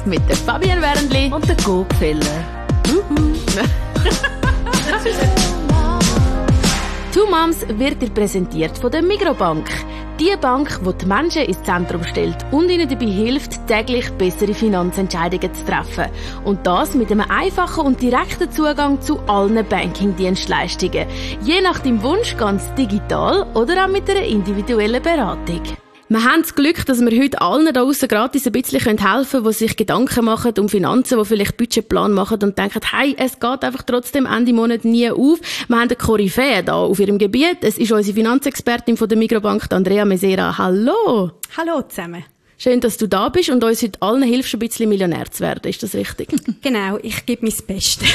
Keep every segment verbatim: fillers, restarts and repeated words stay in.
mit der Fabienne Wernli und der Gopfeller. «Two Moms» wird dir präsentiert von der Migros-Bank. Die Bank, die die Menschen ins Zentrum stellt und ihnen dabei hilft, täglich bessere Finanzentscheidungen zu treffen. Und das mit einem einfachen und direkten Zugang zu allen Banking-Dienstleistungen. Je nach deinem Wunsch ganz digital oder auch mit einer individuellen Beratung. Wir haben das Glück, dass wir heute allen da draussen gratis ein bisschen helfen können, die sich Gedanken machen um Finanzen, die vielleicht Budgetplan machen und denken, hey, es geht einfach trotzdem Ende Monat nie auf. Wir haben eine Koryphäe da auf ihrem Gebiet. Es ist unsere Finanzexpertin von der Migros-Bank, Andrea Mesera. Hallo! Hallo zusammen. Schön, dass du da bist und uns heute allen hilfst, ein bisschen Millionär zu werden. Ist das richtig? Genau, ich gebe mein Bestes.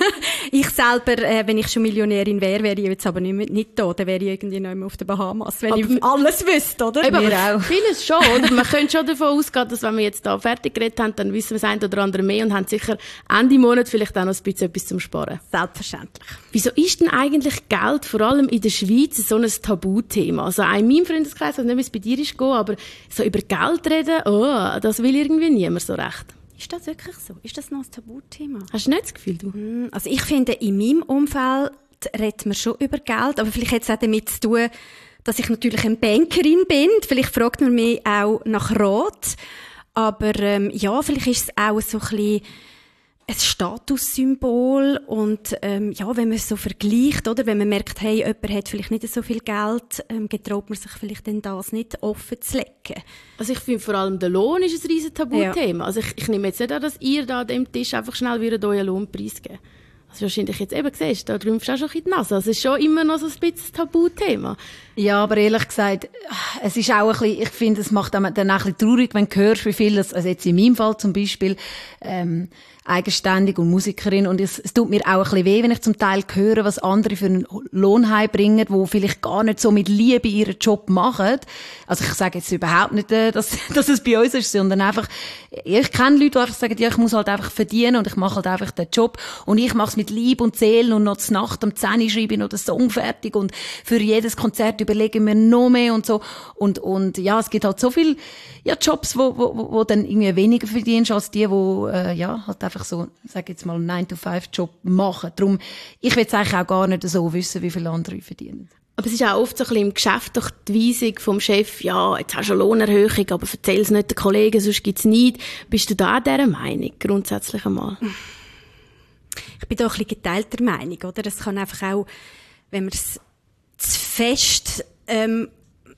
Ich selber, äh, wenn ich schon Millionärin wäre, wäre ich jetzt aber nicht, mehr, nicht da. Dann wäre ich irgendwie noch immer auf den Bahamas, wenn aber ich alles wüsste, oder? Eben, aber auch. Vieles schon, oder? Man könnte schon davon ausgehen, dass wenn wir jetzt da fertig geredet haben, dann wissen wir das eine oder andere mehr und haben sicher Ende Monat vielleicht auch noch ein bisschen etwas zum Sparen. Selbstverständlich. Wieso ist denn eigentlich Geld, vor allem in der Schweiz, so ein Tabuthema? Also auch in meinem Freundeskreis, ich weiß nicht, wie es bei dir ist, aber so über Geld reden, oh, das will irgendwie niemand so recht. Ist das wirklich so? Ist das noch ein Tabuthema? Hast du nicht das Gefühl, du? Also ich finde, in meinem Umfeld redet man schon über Geld, aber vielleicht hat es auch damit zu tun, dass ich natürlich eine Bankerin bin. Vielleicht fragt man mich auch nach Rat. Aber ähm, ja, vielleicht ist es auch so ein bisschen ein Statussymbol und ähm, ja, wenn man es so vergleicht, oder wenn man merkt, hey, jemand hat vielleicht nicht so viel Geld, ähm, getraut man sich vielleicht dann das nicht offen zu legen. Also ich finde vor allem der Lohn ist ein riesen Tabuthema. Ja. Also ich, ich nehme jetzt nicht an, dass ihr da an dem Tisch einfach schnell wieder euren Lohn preisgeben. Also wahrscheinlich jetzt eben siehst, da rümpfst du auch schon in die Nase. Also es ist schon immer noch so ein bisschen Tabuthema. Ja, aber ehrlich gesagt, es ist auch ein bisschen, ich finde, es macht dann auch ein bisschen traurig, wenn du hörst, wie viel das, also jetzt in meinem Fall zum Beispiel, ähm, eigenständig und Musikerin. Und es, es tut mir auch ein bisschen weh, wenn ich zum Teil höre, was andere für einen Lohn heimbringen, die vielleicht gar nicht so mit Liebe ihren Job machen. Also ich sage jetzt überhaupt nicht, dass, dass es bei uns ist, sondern einfach, ich kenne Leute, die einfach sagen, ja, ich muss halt einfach verdienen und ich mache halt einfach den Job. Und ich mache es mit Liebe und Seelen und noch zur Nacht um zehn Uhr schreibe ich noch den Song fertig und für jedes Konzert überlege ich mir noch mehr und so. Und, und ja, es gibt halt so viele ja, Jobs, wo, wo, wo dann irgendwie weniger verdienst als die, die äh, ja, halt einfach so, sag jetzt mal, einen nine to five Job machen. Darum, ich will es eigentlich auch gar nicht so wissen, wie viele andere verdienen. Aber es ist auch oft so ein bisschen im Geschäft doch die Weisung vom Chef, ja, jetzt hast du eine Lohnerhöhung, aber erzähl es nicht den Kollegen, sonst gibt es nichts. Bist du da dieser Meinung, grundsätzlich einmal? Ich bin da ein bisschen geteilter Meinung, oder? Es kann einfach auch, wenn man es zu fest ähm,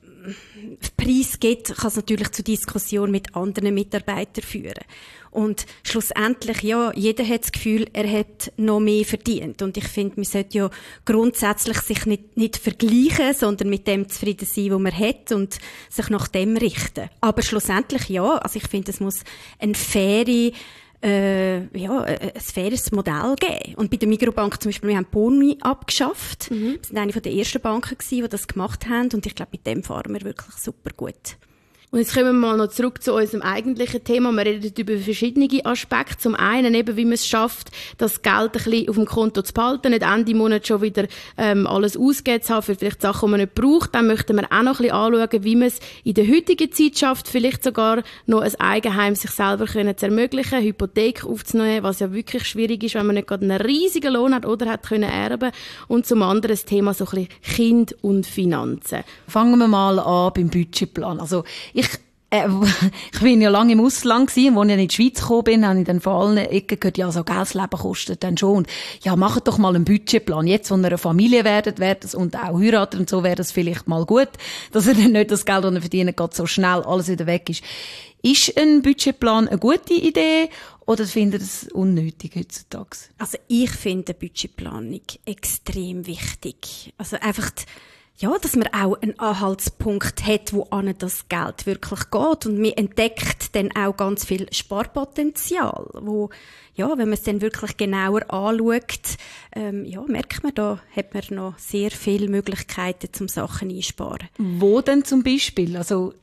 Preis gibt, kann es natürlich zu Diskussionen mit anderen Mitarbeitern führen. Und schlussendlich, ja, jeder hat das Gefühl, er hat noch mehr verdient. Und ich finde, man sollte ja grundsätzlich sich nicht, nicht vergleichen, sondern mit dem zufrieden sein, was man hat und sich nach dem richten. Aber schlussendlich, ja, also ich finde, es muss eine faire Äh, ja, ein faires Modell geben. Und bei der Migros-Bank zum Beispiel, wir haben Boni abgeschafft. Mhm. Wir sind eine der ersten Banken gewesen, die das gemacht haben. Und ich glaube, mit dem fahren wir wirklich super gut. Und jetzt kommen wir mal noch zurück zu unserem eigentlichen Thema. Wir reden über verschiedene Aspekte. Zum einen eben, wie man es schafft, das Geld ein bisschen auf dem Konto zu behalten, nicht Ende Monat schon wieder ähm, alles ausgegeben zu haben für vielleicht Sachen, die man nicht braucht. Dann möchten wir auch noch ein bisschen anschauen, wie man es in der heutigen Zeit schafft, vielleicht sogar noch ein Eigenheim sich selber können zu ermöglichen, eine Hypothek aufzunehmen, was ja wirklich schwierig ist, wenn man nicht gerade einen riesigen Lohn hat oder hat können erben. Und zum anderen das Thema so ein bisschen Kind und Finanzen. Fangen wir mal an beim Budgetplan. Also ich Äh, ich bin ja lange im Ausland gewesen, als ich in die Schweiz gekommen bin, habe ich dann vor allen Ecken gehört, ja, so Geld, das Leben kostet dann schon. Und ja, macht doch mal einen Budgetplan. Jetzt, wenn ihr eine Familie werdet, werdet es, und auch heiratet und so, wäre das vielleicht mal gut, dass ihr dann nicht das Geld, das ihr verdient, gerade so schnell alles wieder weg ist. Ist ein Budgetplan eine gute Idee oder findet ihr es unnötig heutzutage? Also ich finde Budgetplanung extrem wichtig. Also einfach die Ja, dass man auch einen Anhaltspunkt hat, wo an das Geld wirklich geht. Und man entdeckt dann auch ganz viel Sparpotenzial, wo, ja, wenn man es dann wirklich genauer anschaut, ähm, ja, merkt man, da hat man noch sehr viele Möglichkeiten, zum Sachen einsparen. Wo denn zum Beispiel? Also,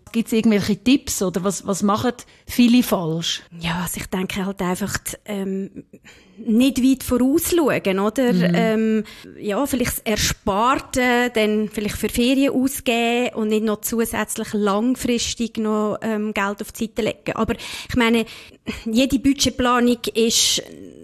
Gibt es irgendwelche Tipps oder was, was machen viele falsch? Ja, also ich denke halt einfach, ähm, nicht weit vorausschauen, oder? Mhm. Ähm, ja, vielleicht das Ersparte dann vielleicht für Ferien ausgeben und nicht noch zusätzlich langfristig noch ähm, Geld auf die Seite legen. Aber ich meine, jede Budgetplanung ist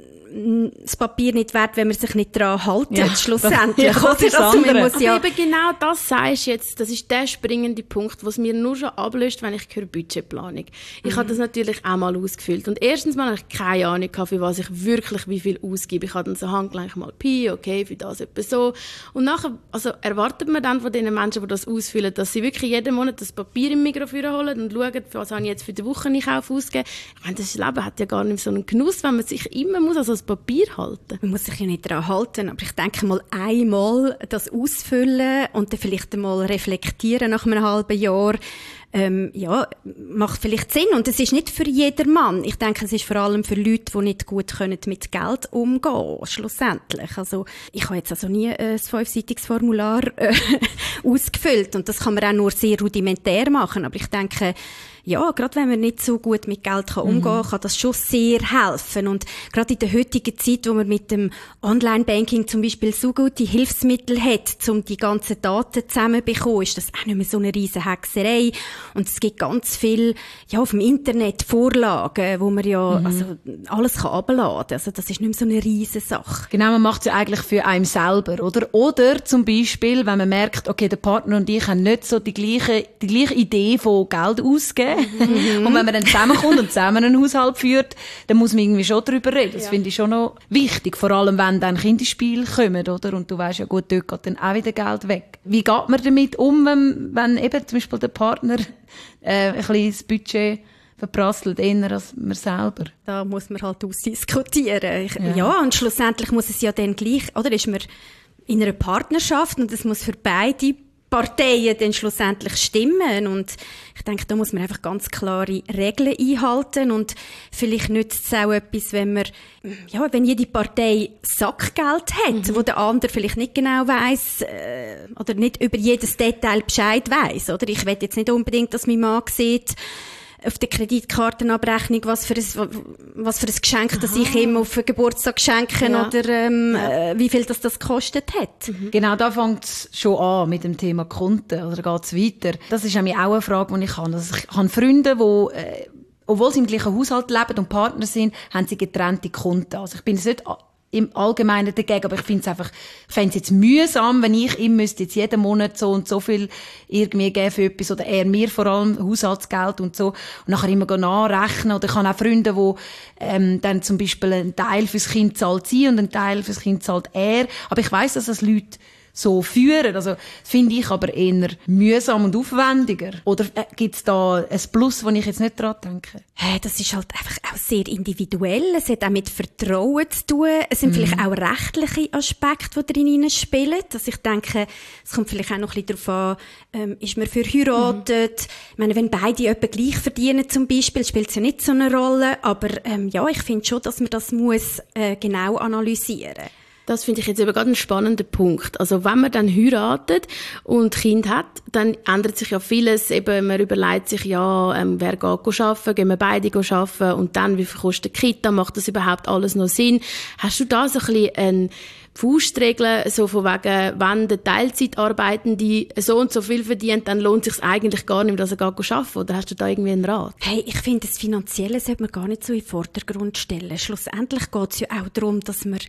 das Papier nicht wert, wenn man sich nicht daran hält, ja, schlussendlich. Das, ja, das ist also man muss ja eben genau das sagst jetzt, das ist der springende Punkt, was mir nur schon ablöst, wenn ich höre Budgetplanung. Ich mhm. habe das natürlich auch mal ausgefüllt und erstens mal habe ich keine Ahnung gehabt, für was ich wirklich wie viel ausgebe. Ich habe dann so handgleich mal Pi, okay, für das etwa so. Und nachher, also erwartet man dann von den Menschen, die das ausfüllen, dass sie wirklich jeden Monat das Papier im Mikrofon holen und schauen, für was habe ich jetzt für den Wocheneinkauf ausgegeben. Ich meine, das Leben hat ja gar nicht so einen Genuss, wenn man sich immer muss, also Papier halten. Man muss sich ja nicht daran halten, aber ich denke mal einmal das ausfüllen und dann vielleicht einmal reflektieren nach einem halben Jahr, ähm, ja, macht vielleicht Sinn. Und es ist nicht für jedermann. Ich denke, es ist vor allem für Leute, die nicht gut können mit Geld umgehen, schlussendlich. Also, ich habe jetzt also nie ein fünfseitiges Formular äh, ausgefüllt und das kann man auch nur sehr rudimentär machen. Aber ich denke, ja, gerade wenn man nicht so gut mit Geld kann umgehen kann, mhm. kann das schon sehr helfen. Und gerade in der heutigen Zeit, wo man mit dem Online-Banking zum Beispiel so gute Hilfsmittel hat, um die ganzen Daten zusammenzubekommen, ist das auch nicht mehr so eine riesen Hexerei. Und es gibt ganz viel, ja, auf dem Internet Vorlagen, wo man ja, mhm. also, alles kann runterladen. Also, das ist nicht mehr so eine riesen Sache. Genau, man macht es ja eigentlich für einen selber, oder? Oder zum Beispiel, wenn man merkt, okay, der Partner und ich haben nicht so die gleiche, die gleiche Idee von Geld ausgeben. Mhm. Und wenn man dann zusammenkommt und zusammen einen Haushalt führt, dann muss man irgendwie schon darüber reden. Das ja. finde ich schon noch wichtig. Vor allem, wenn dann Kinderspiele kommen, oder? Und du weisst ja gut, dort geht dann auch wieder Geld weg. Wie geht man damit um, wenn, wenn eben zum Beispiel der Partner äh, ein bisschen das Budget verprasselt, eher als man selber? Da muss man halt ausdiskutieren. Ich, ja. ja, und schlussendlich muss es ja dann gleich, oder ist man in einer Partnerschaft und es muss für beide Parteien dann schlussendlich stimmen. Und ich denke, da muss man einfach ganz klare Regeln einhalten. Und vielleicht nützt es auch etwas, wenn man, ja, wenn jede Partei Sackgeld hat, mhm. wo der andere vielleicht nicht genau weiss, äh, oder nicht über jedes Detail Bescheid weiss, oder? Ich will jetzt nicht unbedingt, dass mein Mann sieht, auf der Kreditkartenabrechnung, was für ein, was für ein Geschenk, das ich ihm auf den Geburtstag schenke, ja. oder ähm, ja. äh, wie viel das, das gekostet hat. Mhm. Genau, da fängt es schon an mit dem Thema Konten, oder geht es weiter? Das ist auch eine Frage, die ich habe. Also ich habe Freunde, die, äh, obwohl sie im gleichen Haushalt leben und Partner sind, haben sie getrennte Konten. Also ich bin jetzt nicht im Allgemeinen dagegen, aber ich finde es einfach, ich fände es jetzt mühsam, wenn ich ihm müsste jetzt jeden Monat so und so viel irgendwie geben für etwas, oder er mir vor allem Haushaltsgeld und so, und nachher immer nachrechnen. Oder ich habe auch Freunde, die ähm, dann zum Beispiel einen Teil fürs Kind zahlt sie und einen Teil fürs Kind zahlt er. Aber ich weiss, dass das Leute so führen. Also, finde ich aber eher mühsam und aufwendiger. Oder äh, gibt es da ein Plus, wo ich jetzt nicht dran denke? Hey, das ist halt einfach auch sehr individuell. Es hat auch mit Vertrauen zu tun. Es sind mhm. vielleicht auch rechtliche Aspekte, die darin spielen. Also ich denke, es kommt vielleicht auch noch ein bisschen darauf an, ähm, ist man verheiratet? Mhm. Ich meine, wenn beide etwa gleich verdienen zum Beispiel, spielt es ja nicht so eine Rolle. Aber ähm, ja, ich finde schon, dass man das muss äh, genau analysieren muss. Das finde ich jetzt eben gerade einen spannenden Punkt. Also wenn man dann heiratet und Kind hat, dann ändert sich ja vieles. Eben, man überlegt sich, ja, ähm, wer geht arbeiten, gehen wir beide arbeiten und dann, wie viel kostet die Kita, macht das überhaupt alles noch Sinn? Hast du da so ein bisschen eine Faustregel, so von wegen, wenn der Teilzeitarbeitende so und so viel verdient, dann lohnt es sich eigentlich gar nicht mehr, dass er geht arbeiten? Oder hast du da irgendwie einen Rat? Hey, ich finde, das Finanzielle sollte man gar nicht so in den Vordergrund stellen. Schlussendlich geht es ja auch darum, dass man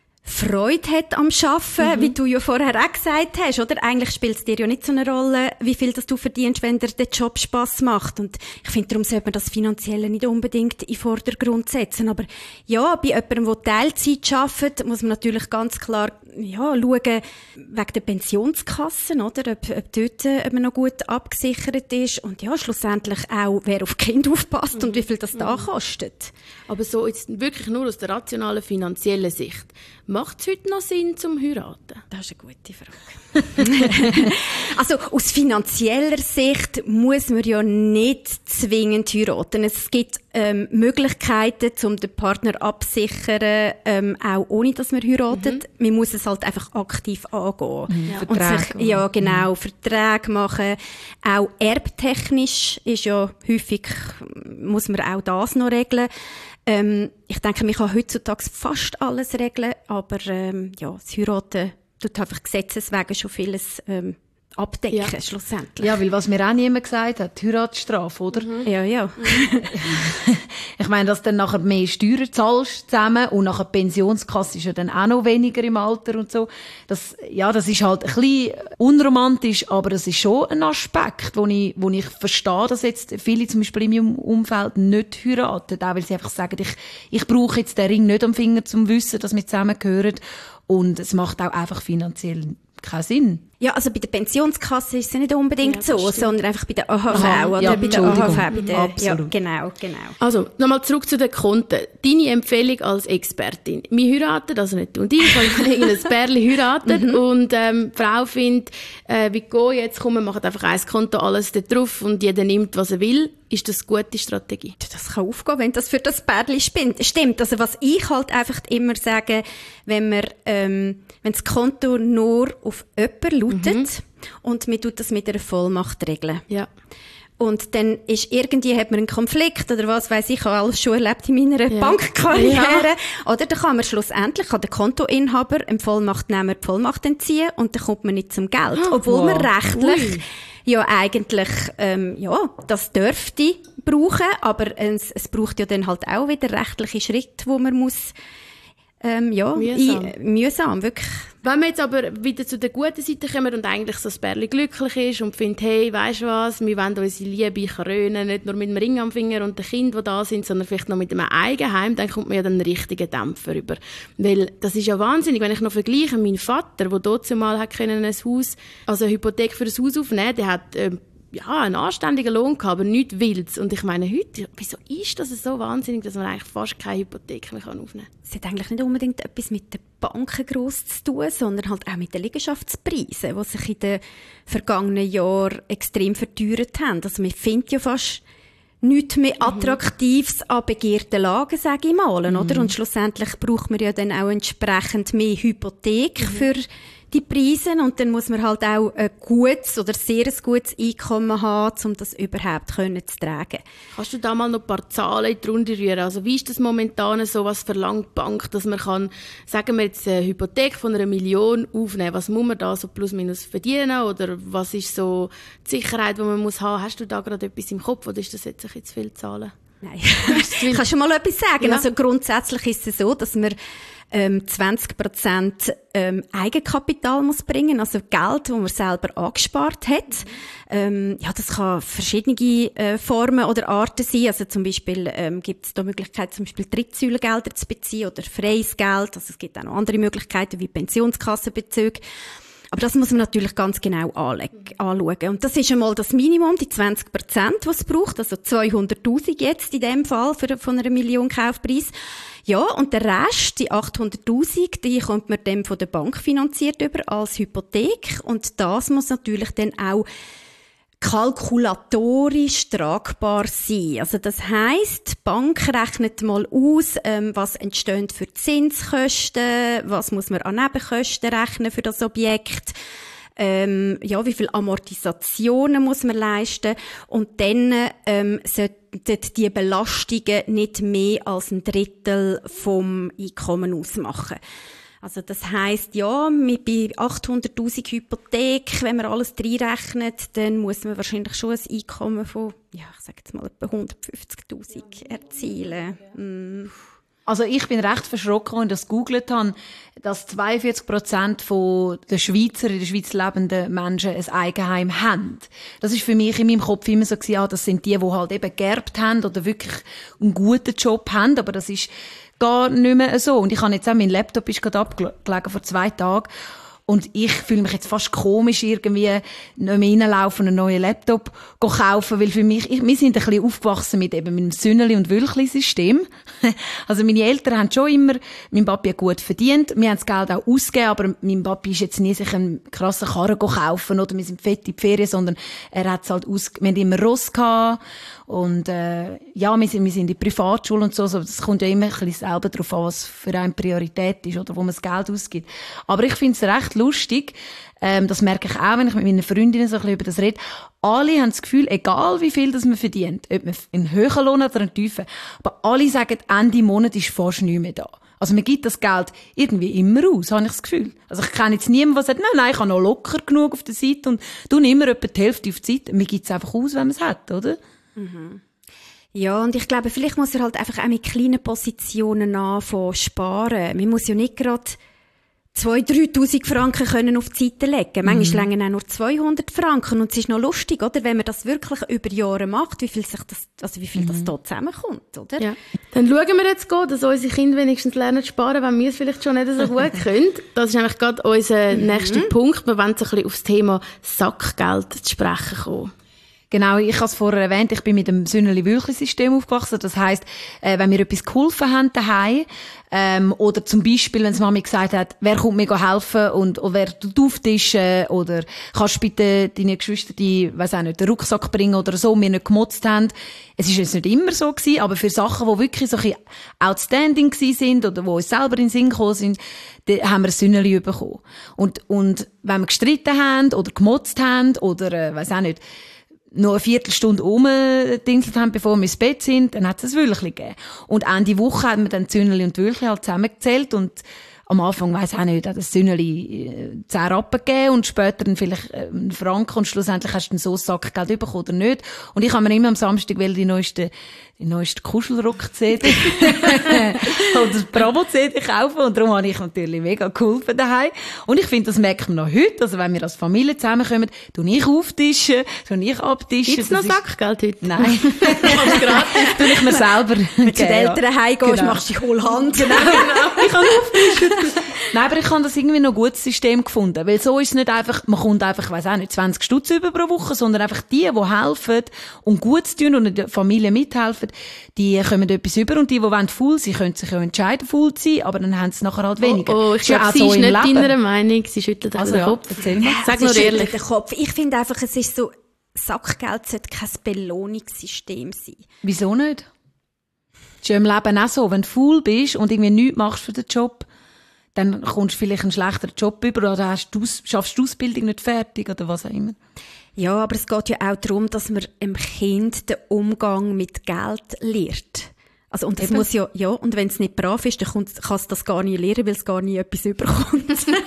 Freude hat am Arbeiten, mhm. wie du ja vorher auch gesagt hast, oder? Eigentlich spielt es dir ja nicht so eine Rolle, wie viel das du verdienst, wenn dir der Job Spass macht. Und ich finde, darum sollte man das Finanzielle nicht unbedingt in den Vordergrund setzen. Aber ja, bei jemandem, der Teilzeit arbeitet, muss man natürlich ganz klar ja, schauen, wegen der Pensionskassen, oder? Ob, ob dort ob man noch gut abgesichert ist. Und ja, schlussendlich auch, wer auf Kind aufpasst mhm. und wie viel das da kostet. Aber so jetzt wirklich nur aus der rationalen finanziellen Sicht. Macht es heute noch Sinn zum Heiraten? Das ist eine gute Frage. Also aus finanzieller Sicht muss man ja nicht zwingend heiraten. Es gibt ähm, Möglichkeiten, um den Partner absichern, ähm, auch ohne, dass man heiratet. Mhm. Man muss es halt einfach aktiv angehen. Mhm. Ja. Und Verträge. sich, ja, genau, mhm. Verträge machen. Auch erbtechnisch ist ja häufig, muss man auch das noch regeln. Ähm, ich denke, man kann heutzutage fast alles regeln, aber ähm, ja, das Heiraten tut einfach gesetzeswegen schon vieles ähm, abdecken, ja. schlussendlich. Ja, weil was mir auch niemand gesagt hat, die Heiratsstrafe, oder? Mhm. Ja, ja. Ich meine, dass du dann nachher mehr Steuern zahlst zusammen und nachher die Pensionskasse ist ja dann auch noch weniger im Alter und so. Das, ja, das ist halt ein bisschen unromantisch, aber das ist schon ein Aspekt, wo ich, wo ich verstehe, dass jetzt viele zum Beispiel in meinem Umfeld nicht heiraten, auch weil sie einfach sagen, ich, ich brauche jetzt den Ring nicht am Finger, um zu wissen, dass wir zusammengehören. Und es macht auch einfach finanziell keinen Sinn. Ja, also bei der Pensionskasse ist es nicht unbedingt ja, so, stimmt. sondern einfach bei der A H V. Aha, oder ja, bei der A H V. Bei der, Absolut. Ja, genau, genau. Also, nochmal zurück zu den Konten. Deine Empfehlung als Expertin. Wir heiraten, also nicht du und ich, weil irgendein Pärchen heiraten und ähm, die Frau findet, äh, wie geht jetzt, komm, wir machen einfach ein Konto, alles da drauf und jeder nimmt, was er will. Ist das eine gute Strategie? Das kann aufgehen, wenn das für das Pärchen stimmt. Also was ich halt einfach immer sage, wenn man, ähm, wenn das Konto nur auf jemanden lautet mhm. und man tut das mit einer Vollmacht regeln. Ja. Und dann ist irgendwie, hat man einen Konflikt oder was weiss ich, ich habe alles schon erlebt in meiner ja. Bankkarriere. Ja. Oder dann kann man schlussendlich, kann der Kontoinhaber dem Vollmachtnehmer die Vollmacht entziehen und dann kommt man nicht zum Geld. Obwohl wow. man rechtlich Ui. ja eigentlich, ähm, ja, das dürfte brauchen, aber es, es braucht ja dann halt auch wieder rechtliche Schritte, wo man muss, ähm, ja, mühsam. I, mühsam, wirklich. Wenn wir jetzt aber wieder zu der guten Seite kommen und eigentlich so das Pärchen glücklich ist und findet, hey, weisst du was, wir wollen unsere Liebe krönen, nicht nur mit dem Ring am Finger und den Kindern, die da sind, sondern vielleicht noch mit einem Eigenheim, dann kommt man ja den richtigen Dämpfer über. Weil das ist ja wahnsinnig, wenn ich noch vergleiche, mein Vater, der dort zumal hat können ein Haus, also eine Hypothek für ein Haus aufnehmen, der hat äh, ja, einen anständigen Lohn gehabt, aber nichts Wildes. Und ich meine, heute, wieso ist das so wahnsinnig, dass man eigentlich fast keine Hypothek mehr aufnehmen kann? Es hat eigentlich nicht unbedingt etwas mit den Banken gross zu tun, sondern halt auch mit den Liegenschaftspreisen, die sich in den vergangenen Jahren extrem verteuert haben. Also man findet ja fast nichts mehr Attraktives mhm. an begehrten Lagen, sage ich mal, mhm. oder? Und schlussendlich braucht man ja dann auch entsprechend mehr Hypothek mhm. für die Preise und dann muss man halt auch ein gutes oder sehr ein gutes Einkommen haben, um das überhaupt können zu tragen. Kannst du da mal noch ein paar Zahlen in die Runde rühren? Also wie ist das momentan so, was verlangt die Bank, dass man kann, sagen wir jetzt eine Hypothek von einer Million aufnehmen, was muss man da so plus minus verdienen oder was ist so die Sicherheit, die man muss haben? Hast du da gerade etwas im Kopf oder ist das jetzt ein bisschen zu viele Zahlen? Nein, ich kann schon mal etwas sagen. Ja. Also grundsätzlich ist es so, dass man ähm, zwanzig Prozent ähm, Eigenkapital muss bringen, also Geld, das man selber angespart hat. Ähm, ja, das kann verschiedene äh, Formen oder Arten sein. Also zum Beispiel ähm, gibt es da Möglichkeit, zum Beispiel Drittsäulengelder zu beziehen oder freies Geld. Also es gibt auch noch andere Möglichkeiten wie Pensionskassenbezüge. Aber das muss man natürlich ganz genau anschauen. Und das ist einmal das Minimum, die zwanzig Prozent, was es braucht. Also zweihunderttausend jetzt in dem Fall für, von einer Million Kaufpreis. Ja, und der Rest, die achthunderttausend, die kommt man dann von der Bank finanziert über als Hypothek. Und das muss natürlich dann auch kalkulatorisch tragbar sein. Also das heisst, die Bank rechnet mal aus, ähm, was entstehen für Zinskosten, was muss man an Nebenkosten rechnen für das Objekt, ähm, ja, wie viel Amortisationen muss man leisten und dann ähm, sollten die Belastungen nicht mehr als ein Drittel vom Einkommen ausmachen. Also das heisst, ja, mit bei achthunderttausend Hypothek, wenn man alles reinrechnet, dann muss man wahrscheinlich schon ein Einkommen von, ja, ich sage jetzt mal etwa hundertfünfzigtausend erzielen. Mm. Also ich bin recht verschrocken, als ich das gegoogelt habe, dass zweiundvierzig Prozent der Schweizer, in der Schweiz lebenden Menschen ein Eigenheim haben. Das ist für mich in meinem Kopf immer so gewesen, ja, das sind die, die halt eben geerbt haben oder wirklich einen guten Job haben, aber das ist gar nicht mehr so. Und ich habe jetzt auch, mein Laptop ist gerade abgelegen vor zwei Tagen. Und ich fühle mich jetzt fast komisch, irgendwie nicht mehr reinlaufen, einen neuen Laptop kaufen, weil für mich, ich, wir sind ein bisschen aufgewachsen mit eben mit dem Sünneli- und Wülchli-System. Also meine Eltern haben schon immer, mein Papi hat gut verdient, wir haben das Geld auch ausgegeben, aber mein Papi ist jetzt nie sich einen krassen Karren kaufen oder wir sind fett in die Ferien, sondern er hat es halt aus, wir haben immer Ross gehabt und äh, ja, wir sind, wir sind in die Privatschule und so, so, das kommt ja immer ein bisschen selber darauf an, was für eine Priorität ist oder wo man das Geld ausgibt. Aber ich finde es recht lustig, ähm, das merke ich auch, wenn ich mit meinen Freundinnen so ein bisschen über das rede, alle haben das Gefühl, egal wie viel das man verdient, ob man einen hohen Lohn oder einen tiefen, aber alle sagen, Ende Monat ist fast nichts mehr da. Also man gibt das Geld irgendwie immer aus, habe ich das Gefühl. Also ich kenne jetzt niemanden, der sagt, nein, nein, ich habe noch locker genug auf der Seite und tue immer etwa die Hälfte auf die Seite. Man gibt es einfach aus, wenn man es hat, oder? Mhm. Ja, und ich glaube, vielleicht muss er halt einfach auch mit kleinen Positionen anfangen sparen. Man muss ja nicht gerade zweitausend, dreitausend Franken können auf die Seite legen. Manchmal mhm. länger auch nur zweihundert Franken. Und es ist noch lustig, oder? Wenn man das wirklich über Jahre macht, wie viel sich das, also wie viel mhm. das da zusammenkommt, oder? Ja. Dann schauen wir jetzt gut, dass unsere Kinder wenigstens lernen zu sparen, wenn wir es vielleicht schon nicht so gut können. Das ist nämlich gerade unser mhm. nächster Punkt. Wir wollen so ein bisschen auf das Thema Sackgeld zu sprechen kommen. Genau, ich habe es vorher erwähnt, ich bin mit dem Sünneli-Wülchli-System aufgewachsen. Das heisst, äh, wenn wir etwas geholfen haben daheim, ähm, oder zum Beispiel, wenn die Mami gesagt hat, wer kommt mir helfen und, und wer tut auftischen oder kannst du bitte deine Geschwister, die, weiss auch nicht, den Rucksack bringen oder so, wir nicht gemotzt haben. Es ist jetzt nicht immer so gewesen, aber für Sachen, die wirklich so ein bisschen outstanding gewesen sind oder die uns selber in den Sinn gekommen sind, da haben wir ein Sünneli bekommen. Und, und wenn wir gestritten haben oder gemotzt haben oder, äh, weiss auch nicht, noch eine Viertelstunde rumgedingselt haben, bevor wir ins Bett sind, dann hat es ein Wülchli gegeben. Und Ende Woche hat man dann Sünneli und Wülchli halt zusammengezählt und am Anfang, weiss auch nicht, hat das Sünneli zehn Rappen gegeben und später dann vielleicht einen Franken und schlussendlich hast du dann so ein Sackgeld bekommen oder nicht. Und ich habe mir immer am Samstag die neueste, die neueste Kuschelrock-C D oder das Bravo-C D kaufen und darum habe ich natürlich mega geholfen daheim. Und ich finde, das merkt man noch heute, also wenn wir als Familie zusammenkommen, tue ich auftischen, tue ich abtischen. Gibt's noch Sackgeld heute? Nein. Gratis. Tue ich mir selber. Wenn du zu den Eltern heimgehst, genau. Machst du die Hohlhand. Genau, genau. Ich habe auftischen. Nein, aber ich habe das irgendwie noch ein gutes System gefunden. Weil so ist es nicht einfach, man kommt einfach, ich weiss auch nicht, zwanzig Stutz über pro Woche, sondern einfach die, die helfen und Gutes tun und in der Familie mithelfen, die kommen etwas über und die, die wollen faul sein, können sich ja entscheiden, faul zu sein, aber dann haben sie nachher halt weniger. Oh, oh ich glaube, ja sie so ist nicht Leben. Deiner Meinung, sie schüttelt also den ja, Kopf. Erzähl mal. Sag nur ehrlich. Den Kopf. Ich finde einfach, es ist so, Sackgeld sollte kein Belohnungssystem sein. Wieso nicht? Das ist ja im Leben auch so, wenn du faul bist und irgendwie nichts machst für den Job, dann kommst du vielleicht einen schlechteren Job über oder hast du, schaffst du die Ausbildung nicht fertig oder was auch immer. Ja, aber es geht ja auch darum, dass man dem Kind den Umgang mit Geld lehrt. Also, und das muss ja, ja, und wenn es nicht brav ist, dann kann es das gar nicht lernen, weil es gar nie etwas überkommt.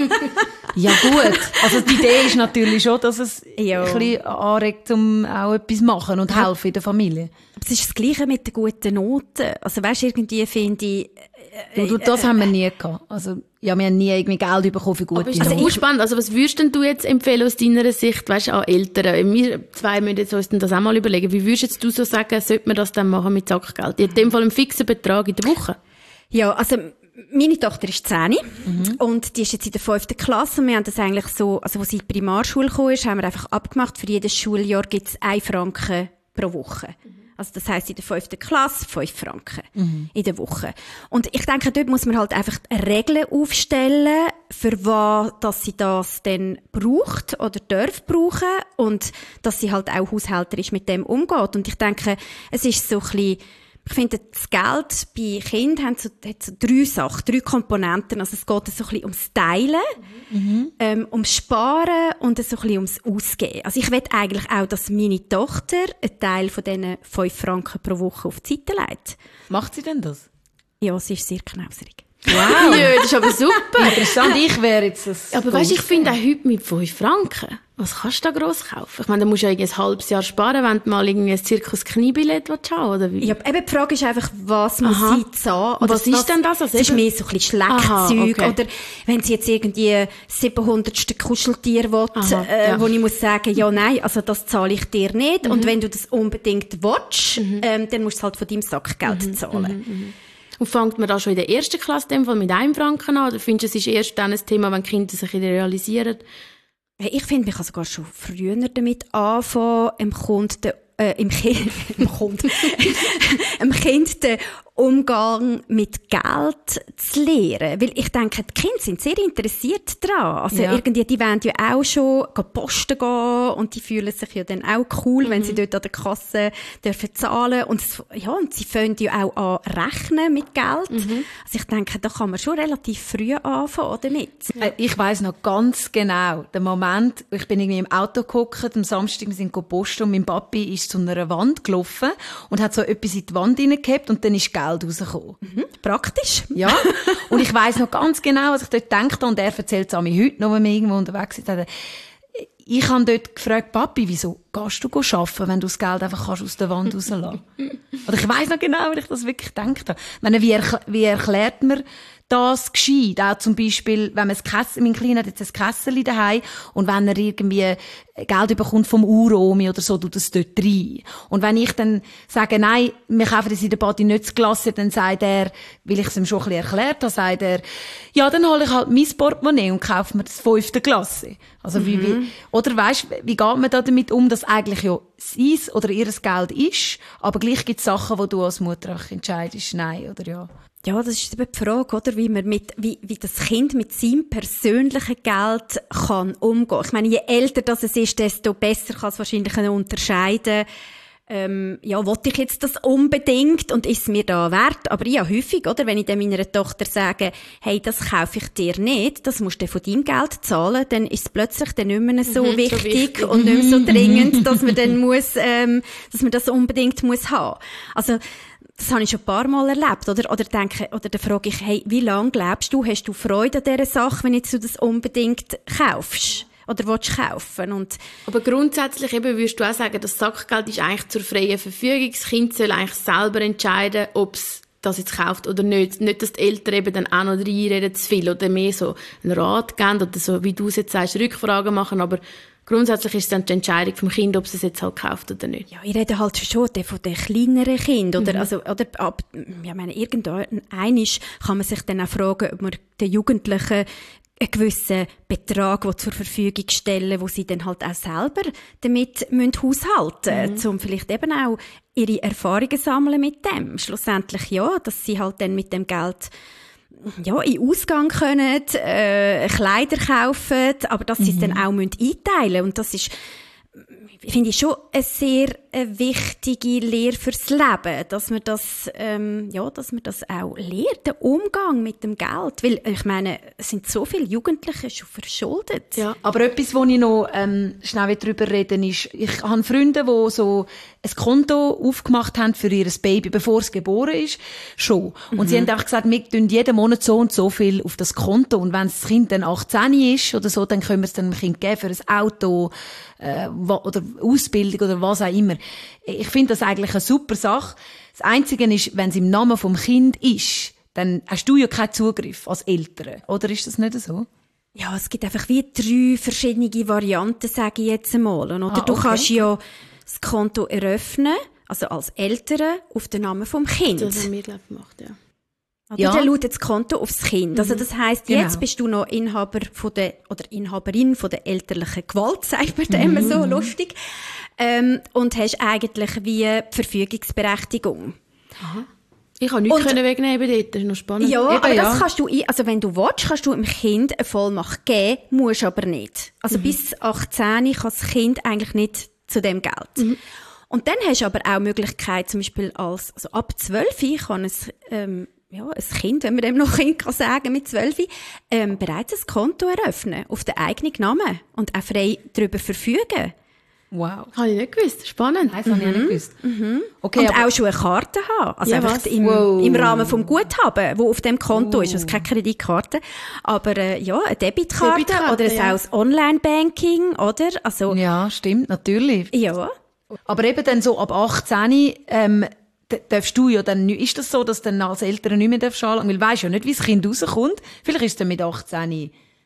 Ja, gut. Also, die Idee ist natürlich schon, dass es ja. ein bisschen anregt, um auch etwas zu machen und ja. helfen in der Familie. Aber es ist das Gleiche mit den guten Noten. Also, weißt du, irgendwie finde ich, äh, du, das äh, haben wir nie gehabt. Also, ja, wir haben nie irgendwie Geld bekommen für gute Noten. Aber ist das also spannend. Also, was würdest denn du jetzt empfehlen aus deiner Sicht, weißt du, an Eltern? Wir zwei müssen jetzt uns das auch mal überlegen. Wie würdest jetzt du so sagen, sollte man das dann machen mit Sackgeld? In dem Fall einen fixen Betrag in der Woche? Ja, also, meine Tochter ist zehn mhm. und die ist jetzt in der fünften Klasse und wir haben das eigentlich so, also wo sie in die Primarschule gekommen ist, haben wir einfach abgemacht, für jedes Schuljahr gibt es ein Franken pro Woche. Mhm. Also das heisst, in der fünften Klasse fünf Franken mhm. in der Woche. Und ich denke, dort muss man halt einfach Regeln aufstellen, für was dass sie das dann braucht oder darf brauchen und dass sie halt auch haushälterisch mit dem umgeht. Und ich denke, es ist so ein bisschen, ich finde, das Geld bei Kindern hat so, hat so drei Sachen, drei Komponenten. Also es geht so ein bisschen ums Teilen, mhm. ähm, ums Sparen und so ein bisschen ums Ausgeben. Also ich will eigentlich auch, dass meine Tochter einen Teil von diesen fünf Franken pro Woche auf die Seite legt. Macht sie denn das? Ja, sie ist sehr knauserig. Wow, ja, das ist aber super. Interessant, ich wäre jetzt das. Aber weißt, ich finde auch heute mit fünf Franken, was kannst du da gross kaufen? Ich meine, da musst du ja ein halbes Jahr sparen, wenn du mal irgendwie ein Zirkus-Kniebillett haben willst, oder wie? Ja, eben die Frage ist einfach, was muss Aha. sie zahlen? Oder was, was ist denn das? Also es ist mehr so ein bisschen Schleckzeug. Aha, okay. Oder wenn sie jetzt irgendwie siebenhundertste Kuscheltier will, Aha, äh, ja. wo ich muss sagen, ja, nein, also das zahle ich dir nicht. Mhm. Und wenn du das unbedingt willst, mhm. ähm, dann musst du es halt von deinem Sackgeld mhm. zahlen. Mhm. Und fängt man da schon in der ersten Klasse in dem Fall mit einem Franken an? Oder findest du, es ist erst dann ein Thema, wenn die Kinder sich realisieren? Ich finde, man kann sogar schon früher damit anfangen, im Kunden, äh, im Kind, im Kunden, im Kind den Umgang mit Geld zu lernen. Weil ich denke, die Kinder sind sehr interessiert daran. Also ja. irgendwie, die wollen ja auch schon posten gehen und die fühlen sich ja dann auch cool, mhm. wenn sie dort an der Kasse dürfen zahlen. Und, es, ja, und sie fangen ja auch an rechnen mit Geld. Mhm. Also ich denke, da kann man schon relativ früh anfangen damit. Ja. Ich weiss noch ganz genau den Moment, ich bin irgendwie im Auto gehockt, am Samstag, wir sind posten und mein Papi ist zu einer Wand gelaufen und hat so etwas in die Wand hineingehabt und dann ist Geld rausgekommen. Mhm. Praktisch. Ja. Und ich weiss noch ganz genau, was ich dort gedacht habe, und er erzählt es mir heute noch, wenn wir irgendwo unterwegs sind. Ich habe dort gefragt, Papi, wieso gehst du arbeiten, wenn du das Geld einfach kannst aus der Wand rauslassen? Oder ich weiss noch genau, wie ich das wirklich gedacht habe. Ich meine, wie, erkl- wie erklärt man das gescheit? Auch zum Beispiel, wenn man ein Kessel, mein Kleiner hat jetzt ein Kessel daheim und wenn er irgendwie Geld bekommt vom Uromi oder so, tut das dort rein. Und wenn ich dann sage, nein, wir kaufen das in der Party nicht zu Klasse, dann sagt er, weil ich es ihm schon ein bisschen erklärt habe, sagt er, ja, dann hole ich halt mein Portemonnaie und kaufe mir das fünfte Klasse. Also mhm. wie, wie, oder weisst, wie geht man da damit um, dass eigentlich ja sein oder ihr Geld ist, aber gleich gibt es Sachen, wo du als Mutter auch entscheidest, nein oder ja. Ja, das ist eben die Frage, oder? Wie man mit, wie, wie das Kind mit seinem persönlichen Geld kann umgehen. Ich meine, je älter das es ist, desto besser kann es wahrscheinlich unterscheiden, ähm, ja, wollte ich jetzt das unbedingt und ist es mir da wert? Aber ja, häufig, oder? Wenn ich dann meiner Tochter sage, hey, das kaufe ich dir nicht, das musst du von deinem Geld zahlen, dann ist es plötzlich dann nicht mehr so, mhm, wichtig, so wichtig und nicht mehr so dringend, dass man dann muss, ähm, dass man das unbedingt muss haben. Also, das habe ich schon ein paar Mal erlebt, oder? Oder denke, oder dann frage ich, hey, wie lange lebst du? Hast du Freude an dieser Sache, wenn jetzt du das unbedingt kaufst? Oder willst du kaufen? Und aber grundsätzlich eben würdest du auch sagen, das Sackgeld ist eigentlich zur freien Verfügung. Das Kind soll eigentlich selber entscheiden, ob es das jetzt kauft oder nicht. Nicht, dass die Eltern eben dann auch noch reinreden zu viel oder mehr so einen Rat geben oder so, wie du es jetzt sagst, Rückfragen machen, aber grundsätzlich ist es dann die Entscheidung vom Kind, ob es es jetzt halt kauft oder nicht. Ja, ich rede halt schon von den kleineren Kindern. Oder, mhm. also, oder, ab, ja, meine, irgendwann einisch kann man sich dann auch fragen, ob man den Jugendlichen einen gewissen Betrag zur Verfügung stellen, wo sie dann halt auch selber damit haushalten müssen, mhm. um vielleicht eben auch ihre Erfahrungen sammeln mit dem. Schlussendlich ja, dass sie halt dann mit dem Geld ja, in Ausgang können, äh, Kleider kaufen, aber dass sie mhm. es dann auch einteilen müssen. Und das ist, finde ich, schon eine sehr eine wichtige Lehre fürs Leben, dass man das, ähm, ja, dass man das auch lehrt, den Umgang mit dem Geld. Weil, ich meine, es sind so viele Jugendliche schon verschuldet. Ja, aber etwas, wo ich noch ähm, schnell darüber reden ist, ich habe Freunde, die so ein Konto aufgemacht haben für ihr Baby, bevor es geboren ist, schon. Und mhm. sie haben einfach gesagt, wir tun jeden Monat so und so viel auf das Konto. Und wenn das Kind dann achtzehn ist oder so, dann können wir es dann dem Kind geben für ein Auto, äh, oder Ausbildung oder was auch immer. Ich finde das eigentlich eine super Sache. Das Einzige ist, wenn es im Namen vom Kind ist, dann hast du ja keinen Zugriff als Eltern. Oder ist das nicht so? Ja, es gibt einfach wie drei verschiedene Varianten, sage ich jetzt einmal. Oder ah, du okay. kannst ja das Konto eröffnen, also als Eltern, auf den Namen vom Kind. Das haben wir, glaube ich, gemacht, ja. Oder ja. dann schaut das Konto aufs Kind. Also das heisst, genau. jetzt bist du noch Inhaber von der, oder Inhaberin von der elterlichen Gewalt, sagt man dem mhm. so lustig, ähm, und hast eigentlich wie die Verfügungsberechtigung. Aha. Ich kann nichts und, wegnehmen dort, das ist noch spannend. Ja, Eben, aber ja. das kannst du, also wenn du willst, kannst du dem Kind eine Vollmacht geben, musst aber nicht. Also mhm. bis achtzehn kann das Kind eigentlich nicht zu dem Geld. Mhm. Und dann hast du aber auch die Möglichkeit, zum Beispiel als, also ab zwölf kann es, ähm, ja, ein Kind, wenn man dem noch Kind kann sagen, mit zwölf, ähm, bereits ein Konto eröffnen, auf den eigenen Namen und auch frei darüber verfügen. Wow. Habe ich nicht gewusst. Spannend. Nein, das habe ich auch nicht gewusst. Mhm. Okay, und auch schon eine Karte haben. Also ja, einfach im, wow. im Rahmen vom Guthaben, wo auf dem Konto oh. ist. Also keine Kreditkarte. Aber, äh, ja, eine Debitkarte, Debitkarte oder ja. auch Online-Banking, oder? Also. Ja, stimmt, natürlich. Ja. Aber eben dann so ab achtzehn, ähm, darfst du ja dann, ist das so, dass du dann als Eltern nicht mehr anlangen darfst? Weil du weisst ja nicht, wie das Kind rauskommt. Vielleicht ist es dann mit achtzehn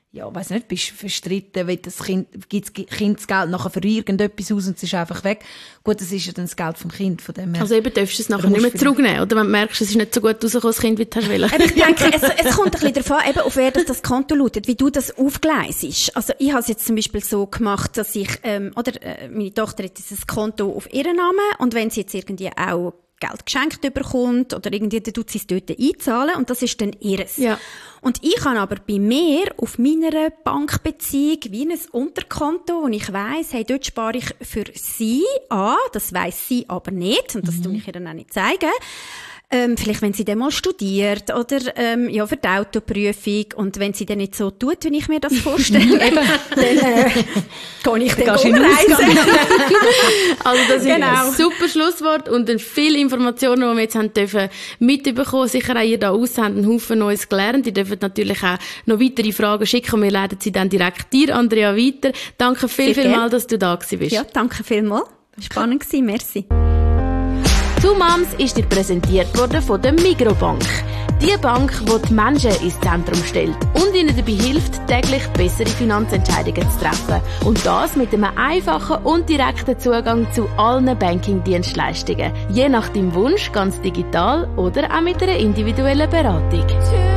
ja, weiss nicht, bist verstritten, weil das Kind, gibt das Kind das Geld nachher für irgendetwas aus und es ist einfach weg. Gut, das ist ja dann das Geld vom Kind, von dem her. Also eben darfst du es nachher nicht mehr zurücknehmen, oder wenn du merkst, es ist nicht so gut rausgekommen, das Kind, wie du hast wollen. Ich denke, es, es kommt ein bisschen darauf an, eben, auf wer das, das Konto lautet, wie du das aufgleisest. Also ich habe es jetzt zum Beispiel so gemacht, dass ich, ähm, oder äh, meine Tochter hat dieses Konto auf ihren Namen und wenn sie jetzt irgendwie auch Geld geschenkt bekommt oder irgendwie, dann tut sie es dort einzahlen und das ist dann ihres. Ja. Und ich habe aber bei mir auf meiner Bankbeziehung wie ein Unterkonto, wo ich weiss, hey, dort spare ich für sie an, das weiss sie aber nicht und das mhm. tue ich ihr dann auch nicht zeigen. Ähm, vielleicht, wenn sie dann mal studiert oder ähm, ja, für die Autoprüfung und wenn sie dann nicht so tut, wie ich mir das vorstelle, dann äh, kann ich dann reisen. Also das ist genau. ein super Schlusswort und viele Informationen, die wir jetzt haben dürfen mitbekommen. Sicher auch ihr da aussen habt einen Haufen Neues gelernt. Ihr dürft natürlich auch noch weitere Fragen schicken und wir leiten sie dann direkt dir, Andrea, weiter. Danke viel, viel mal, dass du da gewesen bist. Ja, danke vielmals. Spannend gewesen, merci. «Two Moms» ist dir präsentiert worden von der Migros-Bank. Die Bank, die die Menschen ins Zentrum stellt und ihnen dabei hilft, täglich bessere Finanzentscheidungen zu treffen. Und das mit einem einfachen und direkten Zugang zu allen Banking-Dienstleistungen. Je nach deinem Wunsch, ganz digital oder auch mit einer individuellen Beratung.